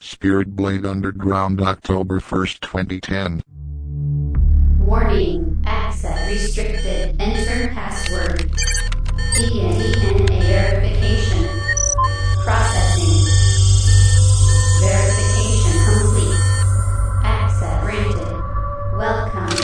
Spirit Blade Underground, October 1st, 2010. Warning. Access restricted. Enter password. Begin DNA verification. Processing. Verification complete. Access granted. Welcome.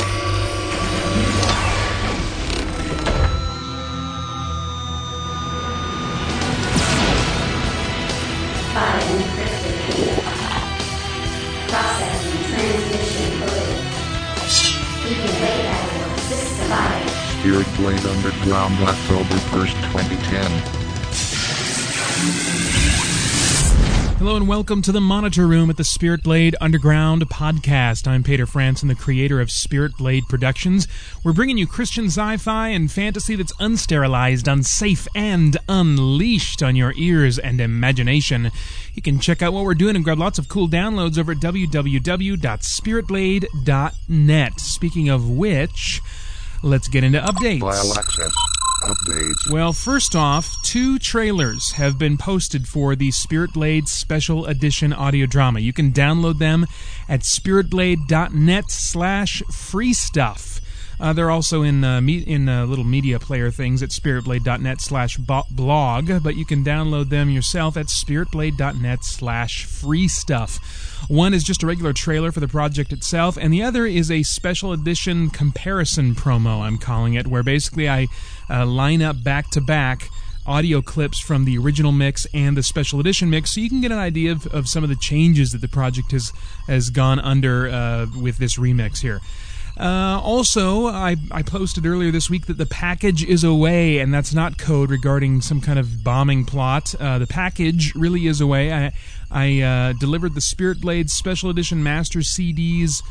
File encrypted. Processing transmission coded. Begin wait at system file. Spirit Blade Underground, October 1st, 2010. Hello and welcome to the Monitor Room at the Spirit Blade Underground podcast. I'm Peter Franson, the creator of Spirit Blade Productions. We're bringing you Christian sci-fi and fantasy that's unsterilized, unsafe, and unleashed on your ears and imagination. You can check out what we're doing and grab lots of cool downloads over at www.spiritblade.net. Speaking of which, let's get into updates. File access. Updates. Well, first off, 2 trailers have been posted for the Spirit Blade Special Edition audio drama. You can download them at spiritblade.net/freestuff. They're also in little media player things at spiritblade.net/blog, but you can download them yourself at spiritblade.net/freestuff. One is just a regular trailer for the project itself, and the other is a special edition comparison promo, I'm calling it, where basically I line up back-to-back audio clips from the original mix and the special edition mix, so you can get an idea of some of the changes that the project has gone under with this remix here. Also, I posted earlier this week that the package is away, and that's not code regarding some kind of bombing plot. The package really is away. I delivered the Spirit Blade Special Edition Master CDs,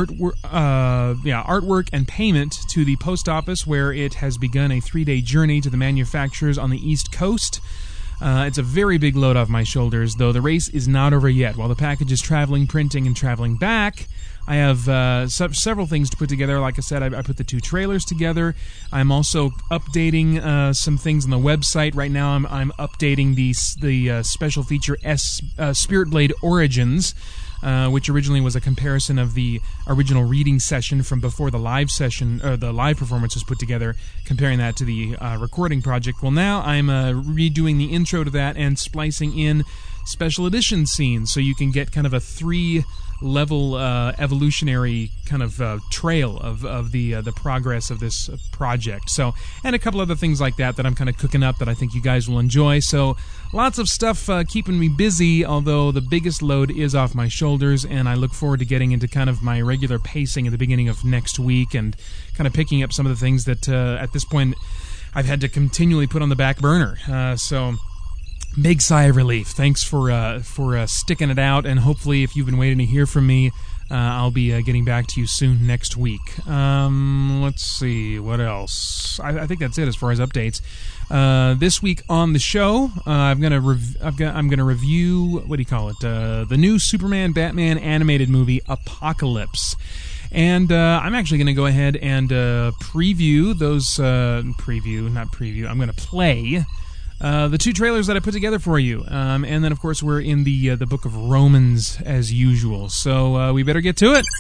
artwork and payment to the post office, where it has begun a 3-day journey to the manufacturers on the East Coast. It's a very big load off my shoulders, though the race is not over yet. While the package is traveling, printing, and traveling back, I have several things to put together. Like I said, I put the 2 trailers together. I'm also updating some things on the website. Right now I'm updating the special feature Spirit Blade Origins, which originally was a comparison of the original reading session from before the live session, or the live performance was put together, comparing that to the recording project. Well, now I'm redoing the intro to that and splicing in special edition scenes, so you can get kind of a 3-level evolutionary kind of trail of the progress of this project. So, and a couple other things like that I'm kind of cooking up that I think you guys will enjoy. So lots of stuff keeping me busy, although the biggest load is off my shoulders, and I look forward to getting into kind of my regular pacing at the beginning of next week and kind of picking up some of the things that at this point I've had to continually put on the back burner. So big sigh of relief. Thanks for sticking it out, and hopefully if you've been waiting to hear from me, I'll be getting back to you soon next week. Let's see, what else? I think that's it as far as updates. This week on the show, I'm gonna review, what do you call it? The new Superman Batman animated movie Apocalypse. And I'm actually going to go ahead and preview those I'm going to play the 2 trailers that I put together for you. And then, of course, we're in the book of Romans, as usual. So we better get to it.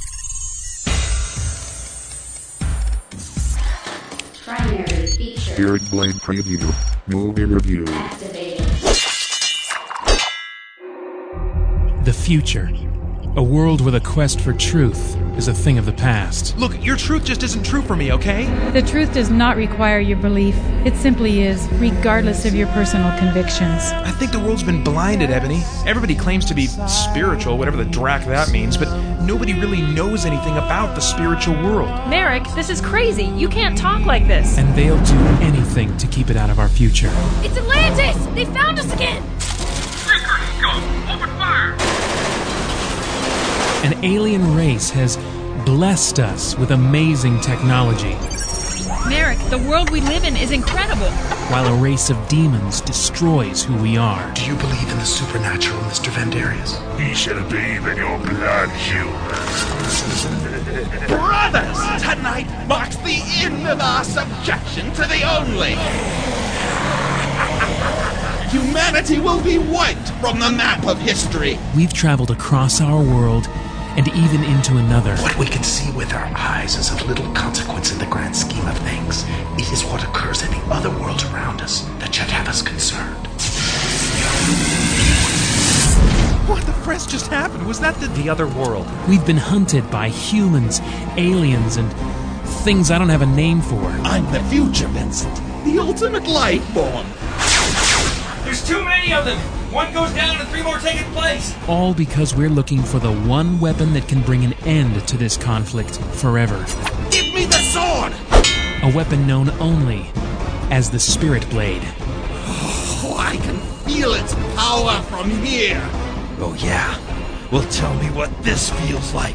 Primary feature. Spirit Blade Preview. Movie Review. Activated. The future. A world where the quest for truth is a thing of the past. Look, your truth just isn't true for me, okay? The truth does not require your belief. It simply is, regardless of your personal convictions. I think the world's been blinded, Ebony. Everybody claims to be spiritual, whatever the drac that means, but nobody really knows anything about the spiritual world. Merrick, this is crazy. You can't talk like this. And they'll do anything to keep it out of our future. It's Atlantis! They found us again! Open fire! An alien race has blessed us with amazing technology, Merrick, the world we live in is incredible. while a race of demons destroys who we are. Do you believe in the supernatural, Mr. Vandarius? He shall bathe in your blood, human. Brothers, tonight marks the end of our subjection to the only. Humanity will be wiped from the map of history. We've traveled across our world and even into another. What we can see with our eyes is of little consequence in the grand scheme of things. It is what occurs in the other worlds around us that should have us concerned. What the friss just happened? Was that the other world? We've been hunted by humans, aliens, and things I don't have a name for. I'm the future, Vincent. The ultimate life form. There's too many of them. One goes down and 3 more take its place. All because we're looking for the one weapon that can bring an end to this conflict forever. Give me the sword! A weapon known only as the Spirit Blade. Oh, I can feel its power from here. Oh, yeah. Well, tell me what this feels like.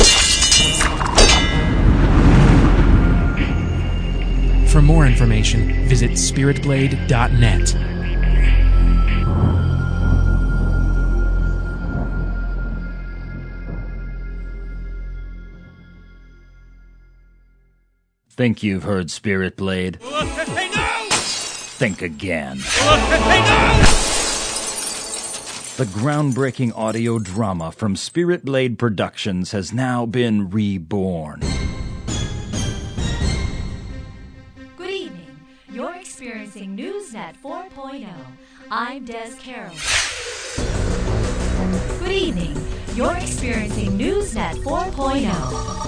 For more information, visit spiritblade.net. Think you've heard Spirit Blade? Hey, no! Think again. Hey, no! The groundbreaking audio drama from Spirit Blade Productions has now been reborn. Good evening. You're experiencing NewsNet 4.0. I'm Des Carroll. Good evening. You're experiencing NewsNet 4.0.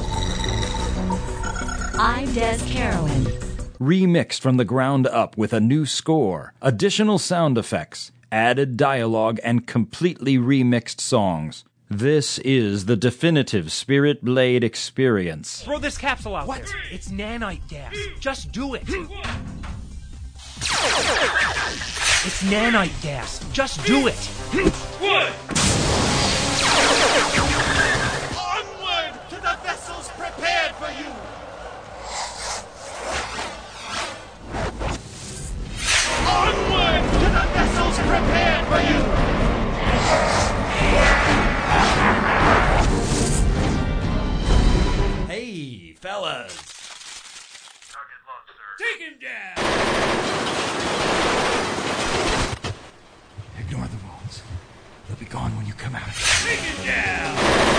I'm Des Carowin. Remixed from the ground up with a new score, additional sound effects, added dialogue, and completely remixed songs. This is the definitive Spirit Blade experience. Throw this capsule out there. It's nanite gas. Just do it. It's nanite gas. Just do it. What? Onward to the vessels prepared for you. Onward to the vessels prepared for you! Hey, fellas! Target lost, sir. Take him down! Ignore the wounds. They'll be gone when you come out. Take him down!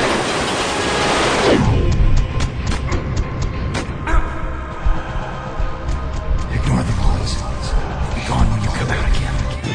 Ignore the wounds. They'll be gone when you come out again.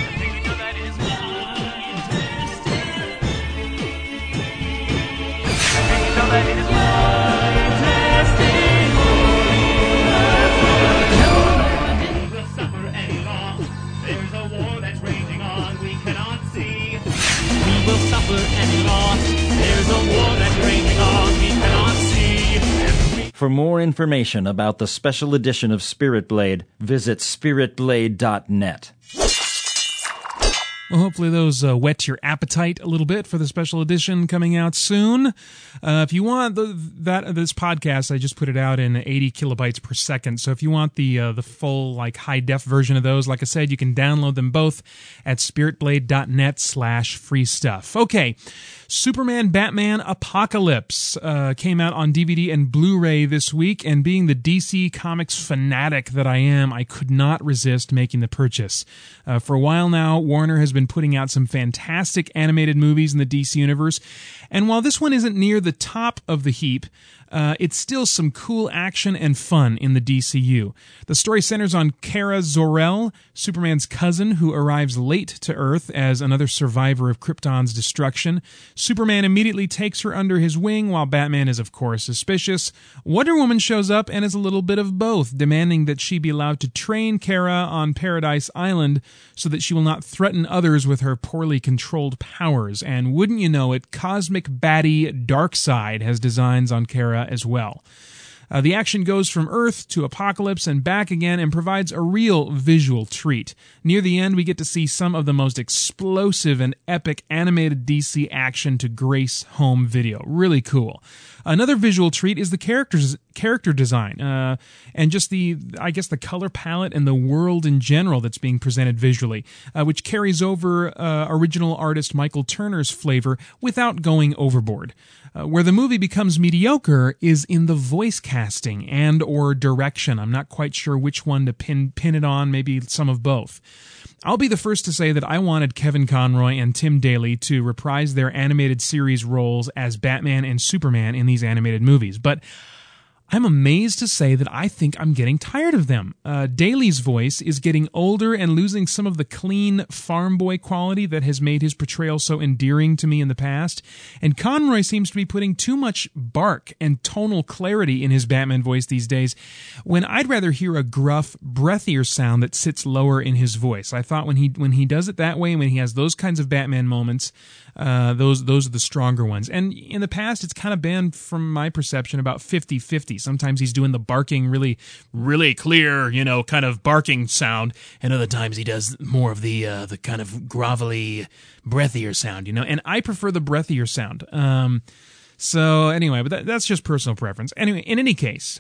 For more information about the special edition of Spirit Blade, visit spiritblade.net. Well, hopefully those whet your appetite a little bit for the special edition coming out soon. If you want this podcast, I just put it out in 80 kilobytes per second. So if you want the full high def version of those, like I said, you can download them both at spiritblade.net/free stuff. Okay, Superman Batman Apocalypse came out on DVD and Blu-ray this week, and being the DC Comics fanatic that I am, I could not resist making the purchase. For a while now, Warner has been putting out some fantastic animated movies in the DC universe, and while this one isn't near the top of the heap, it's still some cool action and fun in the DCU. The story centers on Kara Zor-El, Superman's cousin who arrives late to Earth as another survivor of Krypton's destruction. Superman immediately takes her under his wing, while Batman is, of course, suspicious. Wonder Woman shows up and is a little bit of both, demanding that she be allowed to train Kara on Paradise Island so that she will not threaten others with her poorly controlled powers. And wouldn't you know it, cosmic baddie Darkseid has designs on Kara as well. The action goes from Earth to Apocalypse and back again and provides a real visual treat. Near the end, we get to see some of the most explosive and epic animated DC action to grace home video. Really cool. Another visual treat is the character design, and just the color palette and the world in general that's being presented visually, which carries over original artist Michael Turner's flavor without going overboard. Where the movie becomes mediocre is in the voice casting and or direction. I'm not quite sure which one to pin it on, maybe some of both. I'll be the first to say that I wanted Kevin Conroy and Tim Daly to reprise their animated series roles as Batman and Superman in these animated movies, but I'm amazed to say that I think I'm getting tired of them. Daly's voice is getting older and losing some of the clean farm boy quality that has made his portrayal so endearing to me in the past, and Conroy seems to be putting too much bark and tonal clarity in his Batman voice these days, when I'd rather hear a gruff, breathier sound that sits lower in his voice. I thought when he does it that way, when he has those kinds of Batman moments, those are the stronger ones. And in the past, it's kind of been, from my perception, about 50-50. Sometimes he's doing the barking really, really clear, kind of barking sound, and other times he does more of the kind of grovelly, breathier sound, And I prefer the breathier sound. So anyway, but that's just personal preference. Anyway, in any case,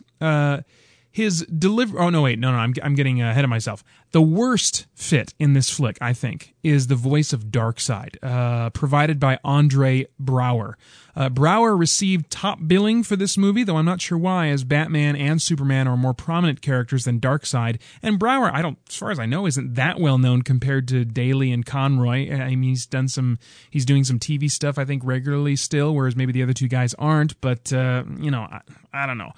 his delivery... Oh, no, wait. No, I'm getting ahead of myself. The worst fit in this flick, I think, is the voice of Darkseid, provided by Andre Braugher. Braugher received top billing for this movie, though I'm not sure why, as Batman and Superman are more prominent characters than Darkseid. And Braugher, as far as I know, isn't that well known compared to Daly and Conroy. I mean, he's doing some TV stuff, I think, regularly still, whereas maybe the other two guys aren't. But I don't know.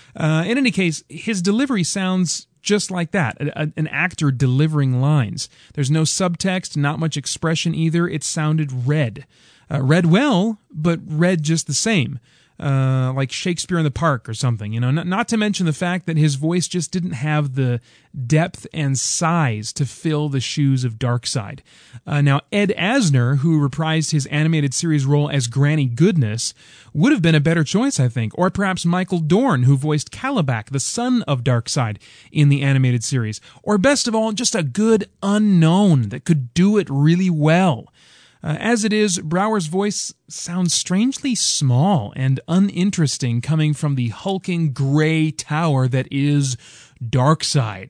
In any case, his delivery sounds just like that, an actor delivering lines. There's no subtext, not much expression either. It sounded read. Read well, but read just the same. Like Shakespeare in the Park or something, not to mention the fact that his voice just didn't have the depth and size to fill the shoes of Darkseid. Now, Ed Asner, who reprised his animated series role as Granny Goodness, would have been a better choice, I think. Or perhaps Michael Dorn, who voiced Kalibak, the son of Darkseid, in the animated series. Or best of all, just a good unknown that could do it really well. As it is, Braugher's voice sounds strangely small and uninteresting coming from the hulking gray tower that is Darkseid.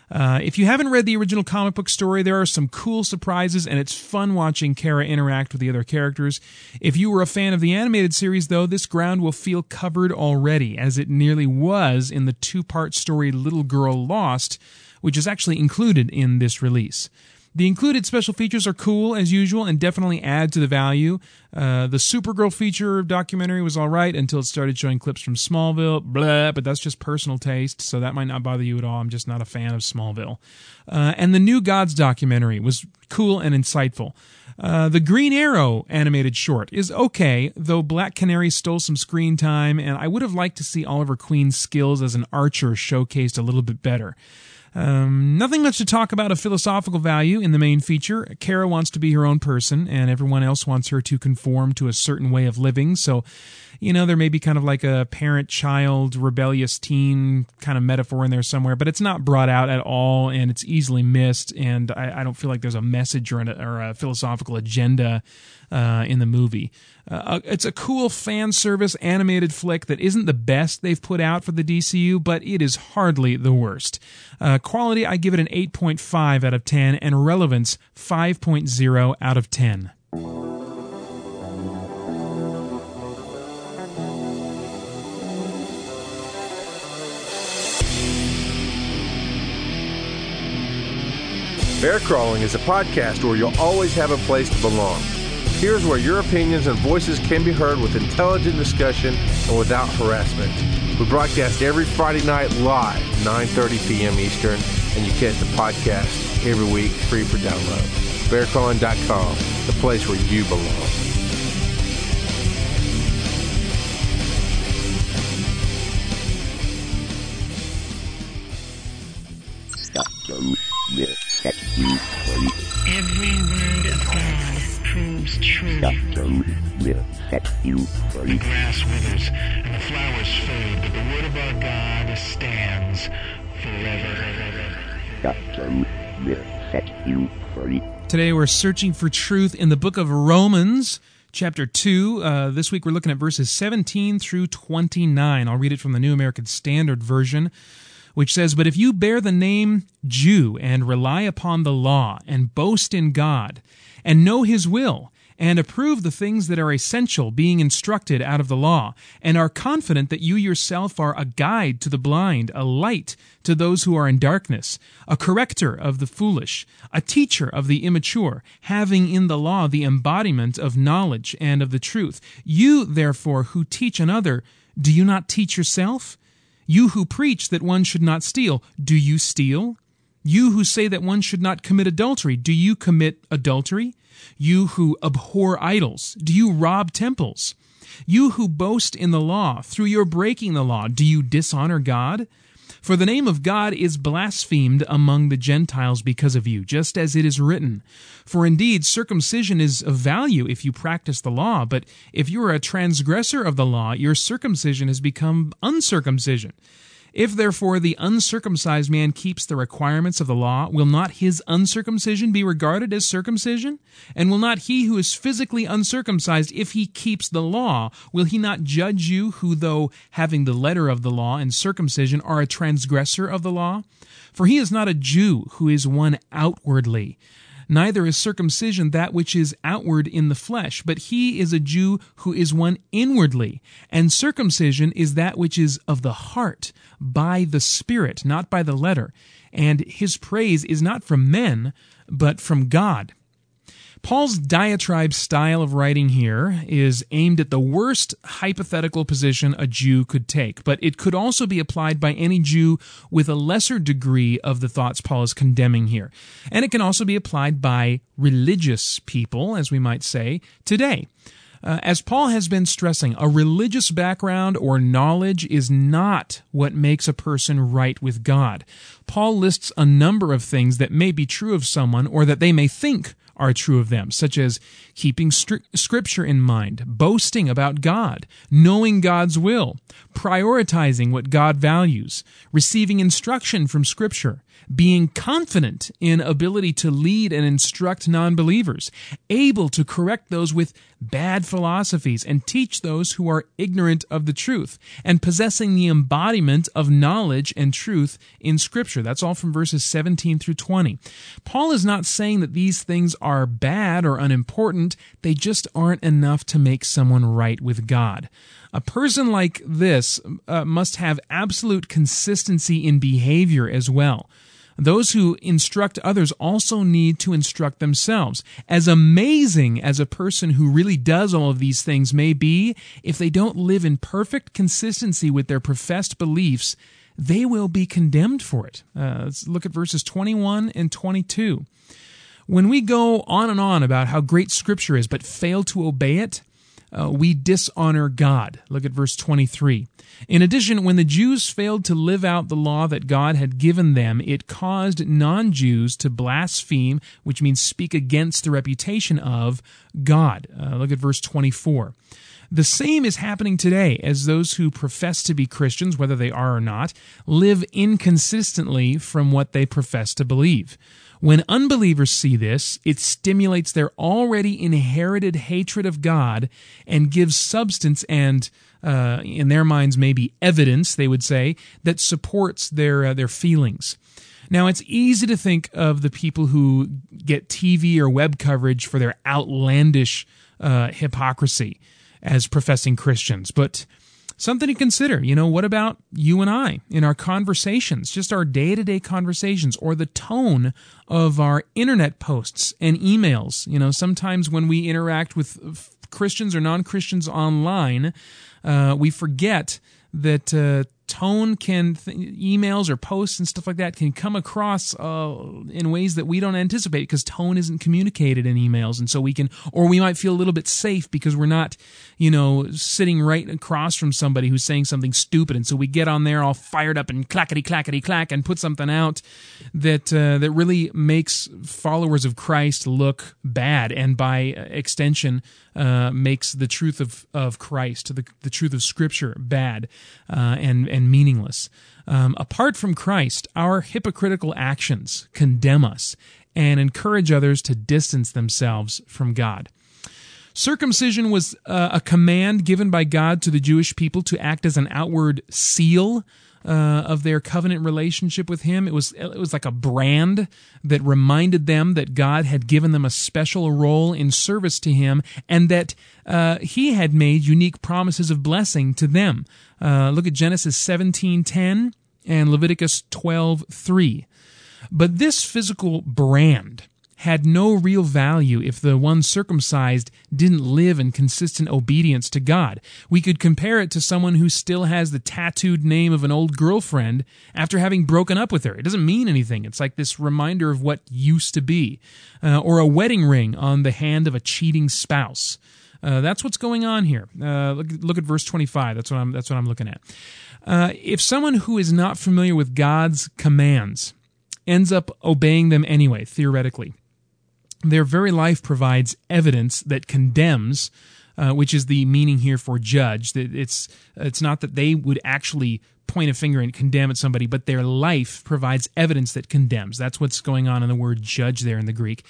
If you haven't read the original comic book story, there are some cool surprises, and it's fun watching Kara interact with the other characters. If you were a fan of the animated series, though, this ground will feel covered already, as it nearly was in the two-part story Little Girl Lost, which is actually included in this release. The included special features are cool, as usual, and definitely add to the value. The Supergirl feature documentary was all right until it started showing clips from Smallville, but that's just personal taste, so that might not bother you at all. I'm just not a fan of Smallville. And the New Gods documentary was cool and insightful. The Green Arrow animated short is okay, though Black Canary stole some screen time, and I would have liked to see Oliver Queen's skills as an archer showcased a little bit better. Nothing much to talk about of philosophical value in the main feature. Kara wants to be her own person, and everyone else wants her to conform to a certain way of living, so, there may be kind of like a parent-child, rebellious teen kind of metaphor in there somewhere, but it's not brought out at all, and it's easily missed, and I don't feel like there's a message or a philosophical agenda in the movie. It's a cool fan service animated flick that isn't the best they've put out for the DCU, but it is hardly the worst. Quality, I give it an 8.5 out of 10, and relevance, 5.0 out of 10. Bear Crawling is a podcast where you'll always have a place to belong. Here's where your opinions and voices can be heard with intelligent discussion and without harassment. We broadcast every Friday night live, 9:30 p.m. Eastern, and you get the podcast every week free for download. BearCrawling.com, the place where you belong. Every word of God proves true. The grass withers and the flowers fade, but the word of our God stands forever. Today we're searching for truth in the book of Romans, chapter 2. This week we're looking at verses 17 through 29. I'll read it from the New American Standard Version, which says, "But if you bear the name Jew and rely upon the law and boast in God and know His will and approve the things that are essential, being instructed out of the law, and are confident that you yourself are a guide to the blind, a light to those who are in darkness, a corrector of the foolish, a teacher of the immature, having in the law the embodiment of knowledge and of the truth. You, therefore, who teach another, do you not teach yourself? You who preach that one should not steal, do you steal? You who say that one should not commit adultery, do you commit adultery? You who abhor idols, do you rob temples? You who boast in the law, through your breaking the law, do you dishonor God? For the name of God is blasphemed among the Gentiles because of you, just as it is written. For indeed, circumcision is of value if you practice the law, but if you are a transgressor of the law, your circumcision has become uncircumcision. If therefore the uncircumcised man keeps the requirements of the law, will not his uncircumcision be regarded as circumcision? And will not he who is physically uncircumcised, if he keeps the law, will he not judge you who, though having the letter of the law and circumcision, are a transgressor of the law? For he is not a Jew who is one outwardly, neither is circumcision that which is outward in the flesh, but he is a Jew who is one inwardly. And circumcision is that which is of the heart, by the Spirit, not by the letter. And his praise is not from men, but from God." Paul's diatribe style of writing here is aimed at the worst hypothetical position a Jew could take, but it could also be applied by any Jew with a lesser degree of the thoughts Paul is condemning here. And it can also be applied by religious people, as we might say, today. As Paul has been stressing, a religious background or knowledge is not what makes a person right with God. Paul lists a number of things that may be true of someone or that they may think are true of them, such as keeping Scripture in mind, boasting about God, knowing God's will, prioritizing what God values, receiving instruction from Scripture, being confident in ability to lead and instruct non-believers, able to correct those with bad philosophies and teach those who are ignorant of the truth, and possessing the embodiment of knowledge and truth in Scripture. That's all from verses 17 through 20. Paul is not saying that these things are bad or unimportant, they just aren't enough to make someone right with God. A person like this must have absolute consistency in behavior as well. Those who instruct others also need to instruct themselves. As amazing as a person who really does all of these things may be, if they don't live in perfect consistency with their professed beliefs, they will be condemned for it. Let's look at verses 21 and 22. When we go on and on about how great Scripture is but fail to obey it, we dishonor God. Look at verse 23. In addition, when the Jews failed to live out the law that God had given them, it caused non-Jews to blaspheme, which means speak against the reputation of God. Look at verse 24. The same is happening today as those who profess to be Christians, whether they are or not, live inconsistently from what they profess to believe. When unbelievers see this, it stimulates their already inherited hatred of God and gives substance and, in their minds, maybe evidence, they would say, that supports their feelings. Now, it's easy to think of the people who get TV or web coverage for their outlandish hypocrisy as professing Christians, but something to consider. What about you and I in our conversations, just our day-to-day conversations, or the tone of our internet posts and emails? Sometimes when we interact with Christians or non-Christians online, we forget that tone emails or posts and stuff like that can come across in ways that we don't anticipate, because tone isn't communicated in emails. And so we might feel a little bit safe because we're not, sitting right across from somebody who's saying something stupid. And so we get on there all fired up and clackety-clackety-clack and put something out that really makes followers of Christ look bad, and by extension makes the truth of Christ, the truth of Scripture, bad and meaningless. Apart from Christ, our hypocritical actions condemn us and encourage others to distance themselves from God. Circumcision was a command given by God to the Jewish people to act as an outward seal of their covenant relationship with Him. It was like a brand that reminded them that God had given them a special role in service to Him, and that He had made unique promises of blessing to them. Look at Genesis 17:10 and Leviticus 12:3. But this physical brand had no real value if the one circumcised didn't live in consistent obedience to God. We could compare it to someone who still has the tattooed name of an old girlfriend after having broken up with her. It doesn't mean anything. It's like this reminder of what used to be. Or a wedding ring on the hand of a cheating spouse. That's what's going on here. Look at verse 25. That's what I'm looking at. If someone who is not familiar with God's commands ends up obeying them anyway, theoretically, their very life provides evidence that condemns, which is the meaning here for judge. It's not that they would actually point a finger and condemn at somebody, but their life provides evidence that condemns. That's what's going on in the word judge there in the Greek.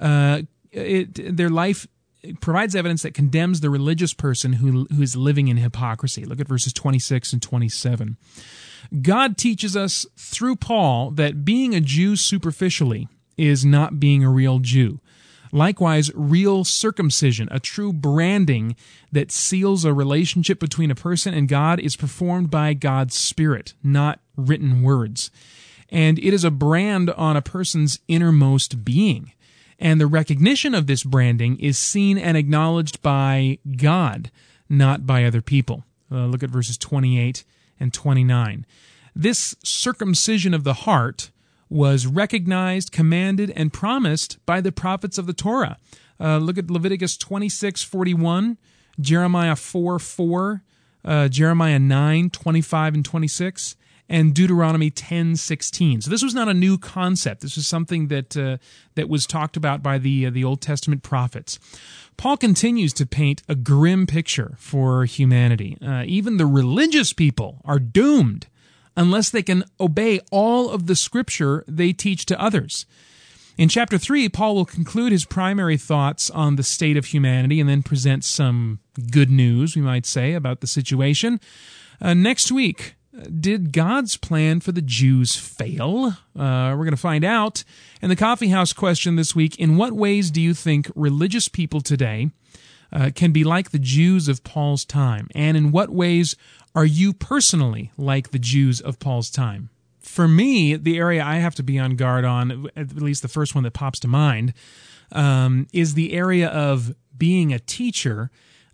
Their life provides evidence that condemns the religious person who is living in hypocrisy. Look at verses 26 and 27. God teaches us through Paul that being a Jew superficially is not being a real Jew. Likewise, real circumcision, a true branding that seals a relationship between a person and God, is performed by God's Spirit, not written words. And it is a brand on a person's innermost being. And the recognition of this branding is seen and acknowledged by God, not by other people. Look at verses 28 and 29. This circumcision of the heart was recognized, commanded, and promised by the prophets of the Torah. Look at Leviticus 26:41, Jeremiah 4:4, Jeremiah 9:25 and 26, and Deuteronomy 10:16. So this was not a new concept. This was something that was talked about by the Old Testament prophets. Paul continues to paint a grim picture for humanity. Even the religious people are doomed unless they can obey all of the Scripture they teach to others. In chapter 3, Paul will conclude his primary thoughts on the state of humanity and then present some good news, we might say, about the situation. Next week, did God's plan for the Jews fail? We're going to find out. And the coffee house question this week: in what ways do you think religious people today can be like the Jews of Paul's time? And in what ways are you personally like the Jews of Paul's time? For me, the area I have to be on guard on, at least the first one that pops to mind, is the area of being a teacher,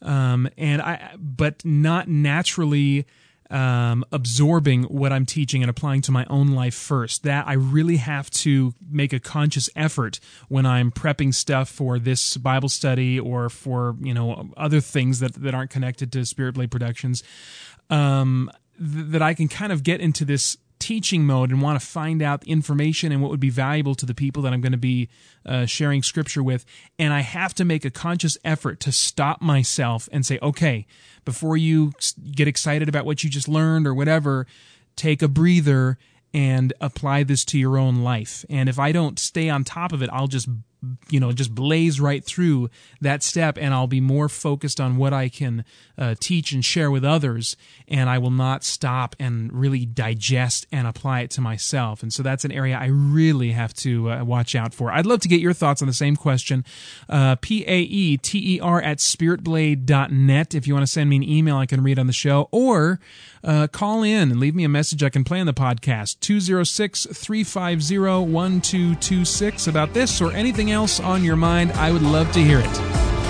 but not naturally absorbing what I'm teaching and applying to my own life first. That I really have to make a conscious effort when I'm prepping stuff for this Bible study or for other things that aren't connected to Spirit Blade Productions, that I can kind of get into this teaching mode and want to find out information and what would be valuable to the people that I'm going to be sharing Scripture with. And I have to make a conscious effort to stop myself and say, okay, before you get excited about what you just learned or whatever, take a breather and apply this to your own life. And if I don't stay on top of it, I'll just blaze right through that step, and I'll be more focused on what I can teach and share with others, and I will not stop and really digest and apply it to myself. And so that's an area I really have to watch out for. I'd love to get your thoughts on the same question. PAETER@spiritblade.net. If you want to send me an email, I can read on the show, or call in and leave me a message I can play on the podcast, 206-350-1226, about this or anything else on your mind. I would love to hear it.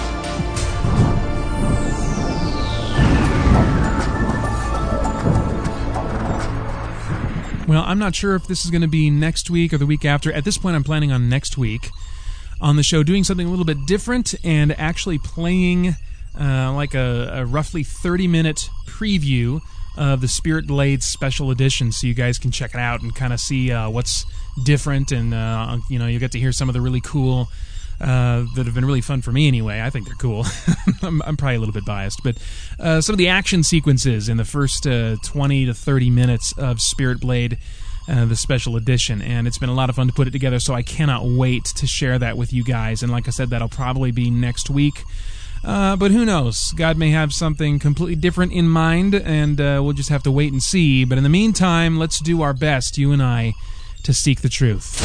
Well, I'm not sure if this is going to be next week or the week after. At this point, I'm planning on next week on the show doing something a little bit different and actually playing like a roughly 30-minute preview of the Spirit Blade Special Edition, so you guys can check it out and kind of see what's different, and you'll get to hear some of the really cool that have been really fun for me anyway. I think they're cool. I'm probably a little bit biased, but some of the action sequences in the first 20 to 30 minutes of Spirit Blade, the Special Edition, and it's been a lot of fun to put it together, so I cannot wait to share that with you guys. And like I said, that'll probably be next week. But who knows? God may have something completely different in mind, and we'll just have to wait and see. But in the meantime, let's do our best, you and I, to seek the truth.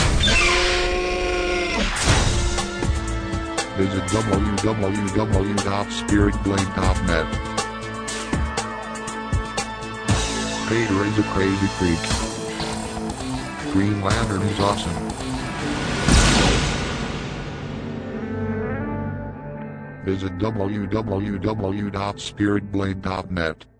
Visit www.spiritblade.net. Vader is a crazy freak. Green Lantern is awesome. Visit www.spiritblade.net.